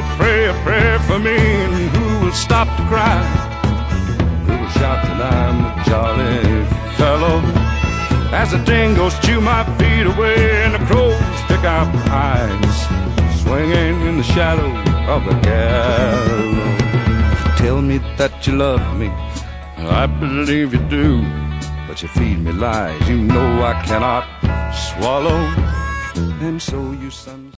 will pray a prayer for me, and who will stop to cry? Who will shout that I'm a jolly fellow as the dingoes chew my feet away and the crows pick out my eyes, swinging in the shadow of the gallows? Tell me that you love me, I believe you do, but you feed me lies you know I cannot swallow, and so you sons